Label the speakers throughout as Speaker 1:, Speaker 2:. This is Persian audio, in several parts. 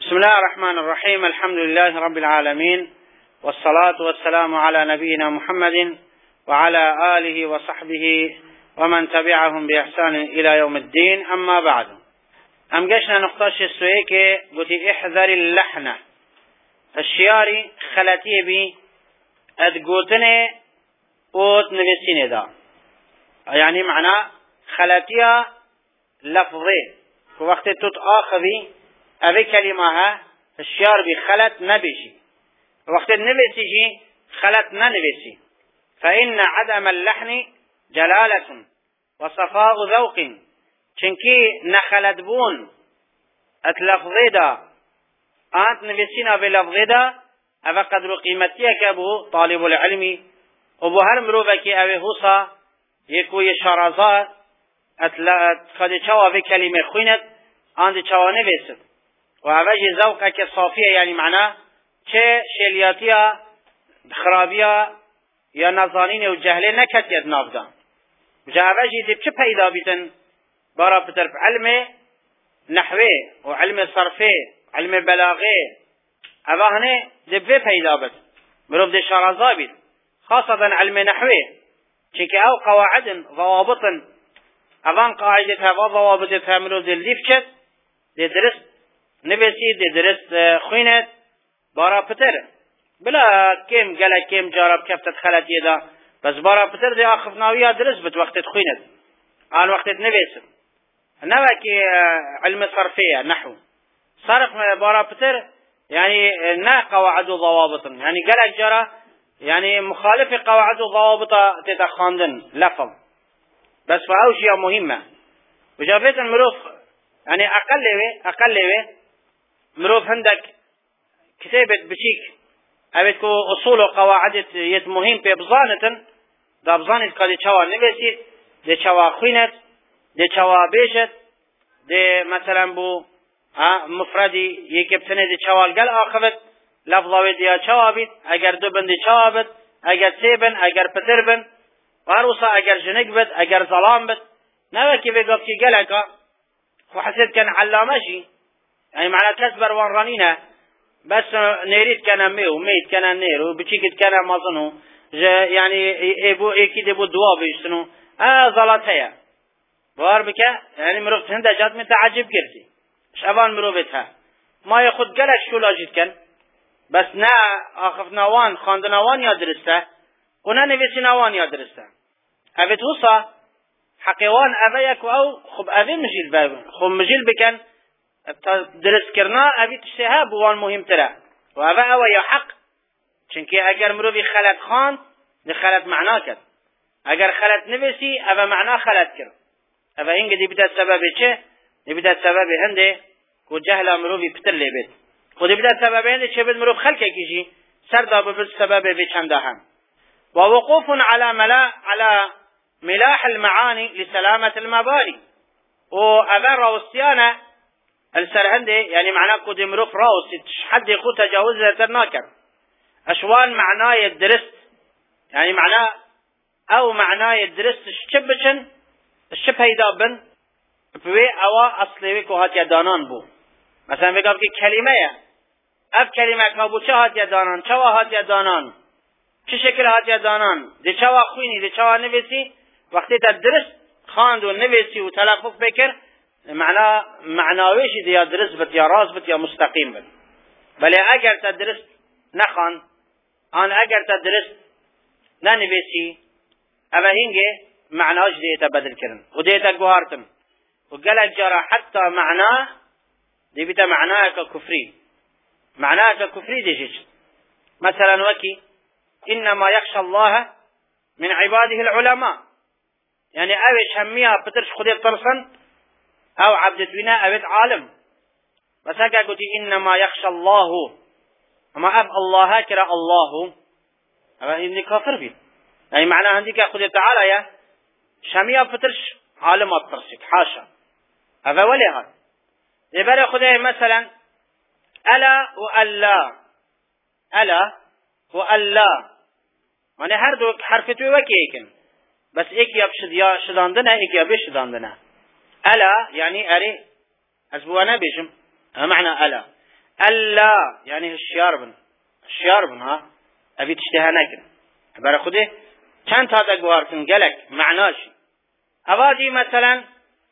Speaker 1: بسم الله الرحمن الرحيم. الحمد لله رب العالمين، والصلاة والسلام على نبينا محمد وعلى آله وصحبه ومن تبعهم بإحسان إلى يوم الدين. أما بعد، ام گشنا نقطه سویه که گوتی احذر اللحنه، الشیاری خلطی بی ادگوتنه اوت نویسینه دا، یعنی معنا خلطیه لفظه که وقتی توت آخذی اوی کلمه ها الشیار بی خلط نبیشی، وقتی نویسیجی خلط ننویسی. فإن عدم اللحن جلالة وصفاء ذوق، چنکی نخلط بون ات لفظه دا آنت نویسینا به لفظه دا او قدر و قیمتیه که بو طالب العلمی و بو هر مروفه که اوی حوصا یکوی شرازات ات خد چوا به کلمه خوینت آن چوا نویسد و اوی ذوقه که صافیه، یعنی معنا چه شلیاتیه خرابیه یا نظانین و جهله نکتید نافدان جا اوی دیب چه پیدا بیتن بارا بطرف علم نحوه و علم صرفه علم بلاغه اوه هنه دبه پیدا بد مروف ده شرازا بید، خاصة علم نحوه چه او قواعد ضوابط اوان قاعدتها و ضوابطتها مروف ده لیف چد ده درست نویسی ده درست خوینت بارا پتر بلا کم گله کم جارب کفتت خلطیه دا، بس بارا پتر ده آخفناویه درست بد وقتت خوینت آن وقتت نویسد نوه که علم صرفیه نحو صرف بارا پتر يعني نا قواعد و ضوابط، يعني قالك جرى يعني مخالف قواعد و ضوابط تتخاندن لفظ بس فأوشياء مهمة وجافيت المروف يعني أقل مروف عندك كتابة بشيك أبيتكو أصول و قواعد يت مهم ببزانة دا بزانة كده چوا نبسيت ده چوا خوينت ده چوا بيشت ده مثلا بو مفردی یکی بتنه دی چوال گل آخوت لفظاوی دیا چوابید، اگر دو بند چوابید، اگر سه بند، اگر پتر بند و هر وصا اگر جنگ بید، اگر ظلام بید نوه که بگفت که گلکا خو حسید کن علامه شی، یعنی معنی کس بروان رانینه بس نیرید کنه میو مید کنه نیرو بچیکت کنه مازنو یعنی ایکی دی بو دوا بیشتنو ظلاتیه بار بکه یعنی مروفت هنده جات متعجب کردی شبان مروفتها ما يخد قلش شولا جد كن بس نا آخف نوان خاند نوان يادرسته ونا نفسي نوان يادرسته أبت وصا حقيوان أبيك أو خب أبي مجيل بابن خب مجيل بكن درس كرنا أبي تشتها بوان مهم ترى وأبا أو يحق چنكي أجر مروفي خلت خان لخلت معناك أجر خلت نفسي أبا معنا خلت كر أبا إنك دي بدا السبب چه نبدأ السبب هنده کو جهل مروفی پتر لیبید خود نبدأ السبب هنده چه بید مروف خلقه کشی سر دابه بید سبب بید چنده هم ووقوف على ملاح المعاني لسلامة المباري و اول راوستيانا السر هنده يعني معناه كود مروف راوستي حد يخو تجاوز لترناكر اشوان معناه الدرست يعني معناه او معناه الدرست الشبشن الشب هيدابن بوی اوا اصلی کو هات دانان بو مثلا بگم که کلمه اف کلمه کابو چه هات دانان چه هات دانان چه شکل هات دانان دی چه خوینی دی چه نویسی وقتی تا درست خواند و نویسی و تلفظ بکر معناویش دی یا درست بد یا راست بد یا مستقیم بد بله اگر تا درست نخوان آن اگر تا درست ننویسی اوه هنگه معناش دیتا بدل کرن و دیتا گوهارتن وقال جرى حتى معناه دي بتا معناه ككفري معناه ككفري دي مثلا وكي إنما يخشى الله من عباده العلماء، يعني أوش هميها بترش خدي طرسا أو عبدت بنا أبد عالم بس هكا قلت إنما يخشى الله أما أب الله كرا الله أما إني كافر بي يعني معناه عندك خدي تعالى يا شميها بترش عالم الطرسك حاشا هذا وليها يبقى خديه مثلا ألا وألا يعني هر دو حرفتو وكيكن بس ایک یا شداندنه ایک یا بشداندنه ألا يعني أري أسبوعنا بيشم معنى ألا الا یعنی هشیار بن ها ابي تشتها نکن برای خوده چند تا گوهر کن گلک معناشی اوادی مثلا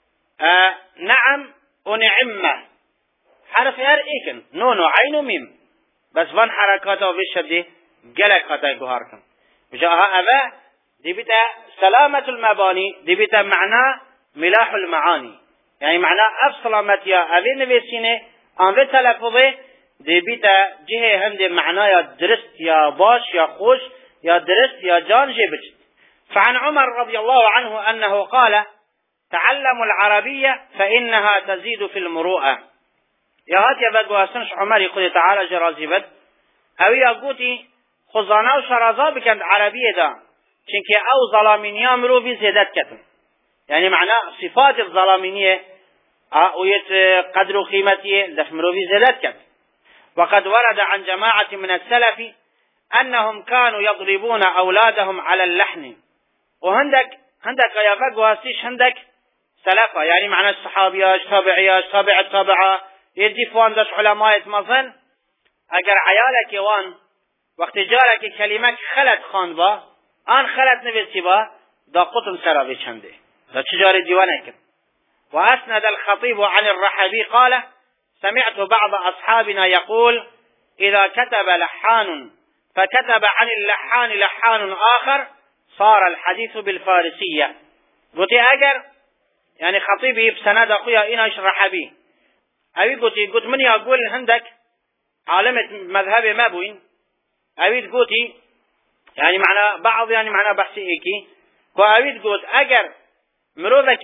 Speaker 1: نعم و نعمه حرف هر ایکن نون و عین و میم بس وان حرکات و بشده گلک خطا گوهر کن بجاها اوه دي بتا سلامة المباني دي بتا معنى ملاح المعاني يعني معنى أفصلامت يا أبي نبيسينه أنه تلفظه دي بتا جهة هنده معنى يا درست يا باش يا خوش يا درست يا جان جبجت فعن عمر رضي الله عنه أنه قال تعلموا العربية فإنها تزيد في المروءة يا هات يا بقواسنش عمر يقول تعالى جرازيبت أو يقولي خزانه و شرازا بكند عربية دا چونکه او ظلامینیه مروفی زیادت کتن یعنی معنی صفات الظلامینیه اویت قدر و قیمتیه دف مروفی زیادت کتن وقد ورد عن جماعة من السلف انهم كانوا يضربون اولادهم على اللحن وهندك يا فقواسيش هندك سلفا يعني معنى الصحابياش تابعياش تابع التابعة يدي فواندش علماء مظن اگر عيالك يوان وقت جارك كلمة خلط خان با آن خلط نویسی با دا قطن سرابی چنده دا چجار دیوانه کن وأسند الخطيب عن الرحبي قال سمعت بعض أصحابنا يقول إذا كتب لحان فكتب عن اللحان لحان آخر صار الحديث بالفارسية قلت أجر يعني خطيبي بسند أخويا إناش الرحبي أبي قلت من يقول عندك عالمة مذهب ما بوين أبي قلت يعني معنى بعض يعني معنى بحثي هيكي وأريد قلت أجر مروفك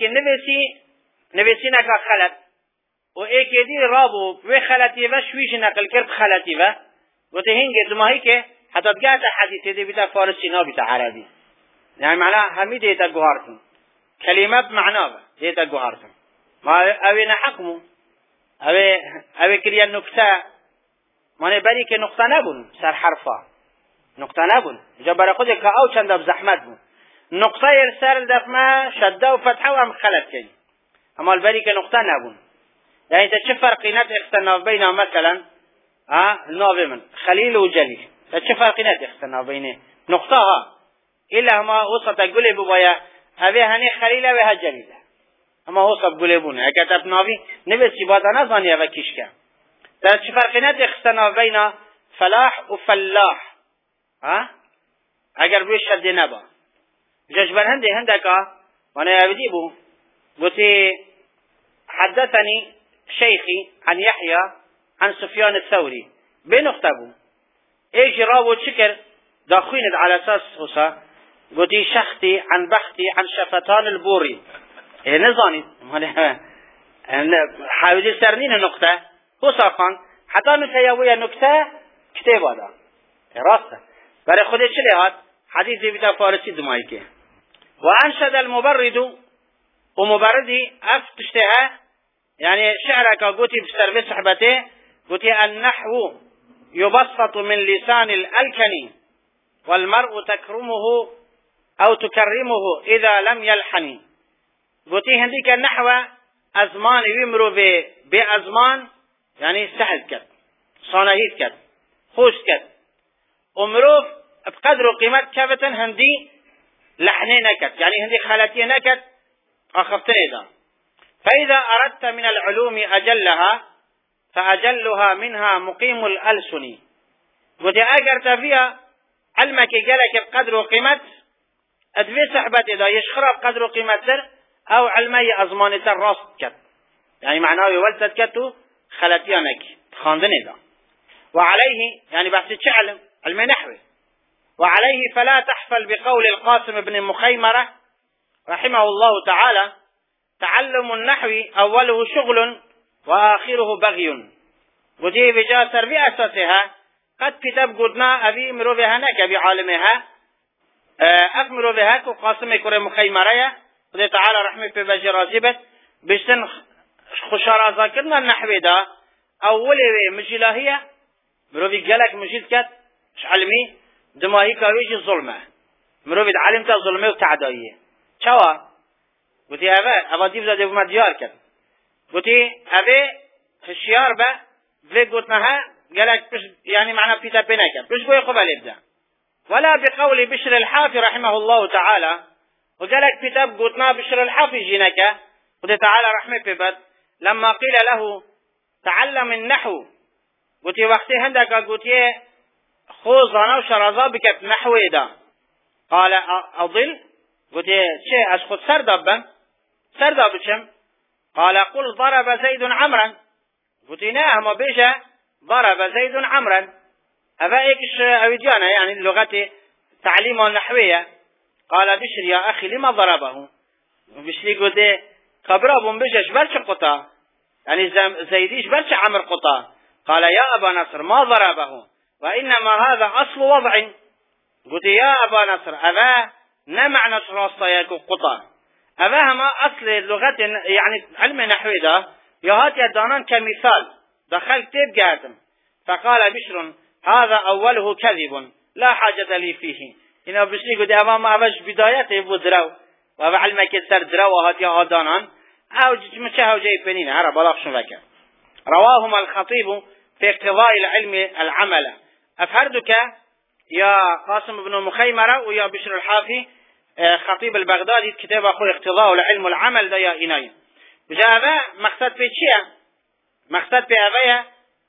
Speaker 1: نفسي نكا خلط وإيكي دي رابو بخلطي وشويش نقل كرب خلطي و قلت هنگي زماهي كي حتى تقاعد حديثي دي بتا فارسي نو بتا عربي يعني معنى همي ديتا قهارتن كلمات معناه ديتا قهارتن ما أوي نحكمو أوي كريا النكتة ما نبالي كي نقطة نبون سر حرفا نقطه نبون جبر خودك که او چند زحمت بود نقطه سر دفمه شده و فتحه و هم خلط کنی اما البری که نقطه نبون يعني چه فرقی نتخستنا بین مثلا ناوی من خلیل و جلیل چه فرقی نتخستنا بین نقطه ها الا هما وسط گلی ببایا اوه هنی خلیل و ها جلیل اما وسط گلی بونه اگر تب ناوی نویسی بادا نزانی اوه کش کن چه فرقی نتخستنا بین فلاح و فلاح اگر بوی شده نبا جشبر هندکا وانا يبدي بو قلت حدثني شيخي عن يحيى عن سفيان الثوري بنختبو ايش راو شكر داخوين على اساس خصا قلت شختي عن بختي عن شفتان البوري نظاني حاولي سرنين النقطة خصا خان حتى نتياوية نكتة كتاب هذا راسته برای خودش چه حدیث بیتا فارسی دمایی که و انشد المبرد و مبردی افتشتها يعني شعرك قوتي بسرب صحبته قوتي النحو يبسط من لسان الألكن والمرء تكرمه أو تكرمه إذا لم يلحن قوتي هنديك النحو أزمان يمرو بأزمان يعني سهل كد صانهيت كد خوش كد ومروف بقدر قيمة كابتن هندي لحني نكت يعني هندي خالتي نكت أخفتني ذا فإذا أردت من العلوم أجلها فأجلها منها مقيم الألسن قلت أجرت فيها علمك جلك بقدر قيمة أدفي صحبت إذا يشخر بقدر قيمة أو علمي أزمان الراس كت يعني معناه يولد كتو خالتي نك خاندني ذا وعليه يعني بحث علم علم نحوي وعليه فلا تحفل بقول القاسم بن مخيمرة رحمه الله تعالى تعلم النحو أوله شغل وآخره بغي وجيه بجاسر بأساسها قد كتاب قدنا أبي مرو بها نك أبي عالمها أكمرو بها كقاسم كره مخيمرة وذي تعالى رحمه في بجي رازبت بشتن خشارة ذاكرنا النحو دا أوله مجلاهية مرو بيقالك مجيد كت علمي دماهي كاويجي الظلمة مرو بيد علمتا ظلمة وتعدائية شوا قلتي أبا ديب زاده بما ديار كد قلتي أبا هشيار با في قلتناها قالك يعني معنى في تبينك بش قوي قبل يبدأ ولا بقول بشر الحافي رحمه الله تعالى وقالك في تب قلتنا بشر الحافي جينك قلت تعالى رحمه ببد لما قيل له تعلم النحو قلت وقتي هندك قلت خوزانا وشرازا بك نحو دا قال أضل قلت شيء أشخد سردب بشم قال قل ضرب زيد عمرا قلت نعم بيجا ضرب زيد عمرا هذا ايش اويديانا يعني اللغة تعليم النحوية قال بشر يا أخي لما ضربه بشري قلت خبرابهم بيجاش برش قطع يعني زيديش برش عمر قطع قال يا أبا نصر ما ضربه وإنما هذا أصل وضع قلت يا أبا نصر هذا نمعنى شراصيك قطع هذا ما أصل اللغة يعني علم النحوي ده يهات يدانان كمثال دخل كتاب قادم فقال بشر هذا أوله كذب لا حاجة لي فيه إنه بشري قد أمام أبش بدايته بودرو وعلمك السر درو وهات يهدانان أو مشاهو جاي بنين عرب الله شنفك رواهما الخطيب في اقتضاء العلم العمل أفهردك يا قاسم بن مخيمرة ويا بشر الحافي خطيب البغدادي كتاب أخوي اقتضاء العلم العمل ده يا إناي بجابة مقصد في شيء مقصد في أبايا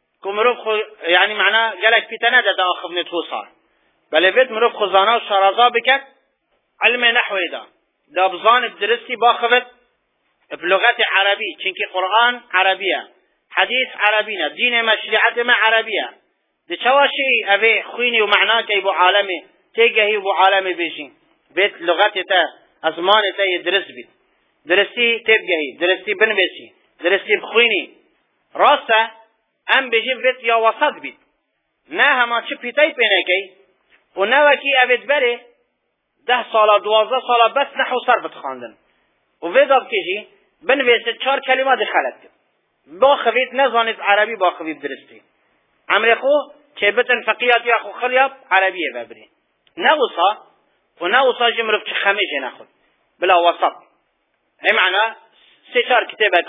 Speaker 1: كمروف يعني معناه قالك في تنادى دا أخذ نتوصى بل بيت مروف خزانة وشرازة بك علم نحوي دا بزان بدرستي باخذت بلغة عربي چنكي قرآن عربية حديث عربية دين ما شريعة ما عربية دي شواشي أبي خويني ومعناه كيبو عالمي تيجي بو عالمي بيجين بيت لغتي تا أزمان تا يدرس بيت درستي تبقى درستي بنبشي درستي بخويني راسة ام بيجي بيت يا وسط بيت نه ما چه پیتای پینکی و نوکی اوید بره 10 سال 12 سال بس نحو صرف تخواندن و ویداب کجی بنویسه 4 کلمات خلط با خوید نزانید عربی با خوید درستی عمر خو چه بتن فقیات یا خو خلیاب عربیه ببری نوصا و نوصا جمرف چه خمیجه نخود بلا وسط ای معنی 3-4 كتابك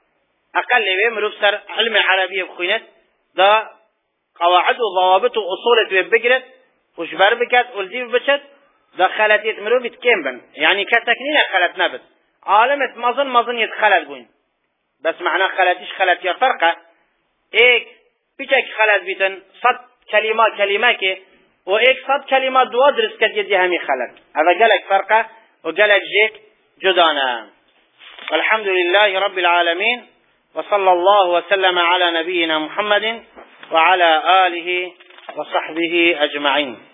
Speaker 1: أقل لي مروف سر علم عربي بخوينت دا قواعد وضوابط وأصول بقرت وشبر بكت والجيب بشت دا خلت يتمروف يتكمبن يعني كتكنين خلت نبت عالمت مظن يتخلت بوين بس معنى خلتيش خلت يا فرقة ايك بيشك خلت بيتن 100 كلمة كي وايك 100 كلمة دوا درس كت يدي همي خلت هذا قالك فرقة وقالك جيك جدانا والحمد لله رب العالمين وصلى الله وسلم على نبينا محمد وعلى آله وصحبه أجمعين.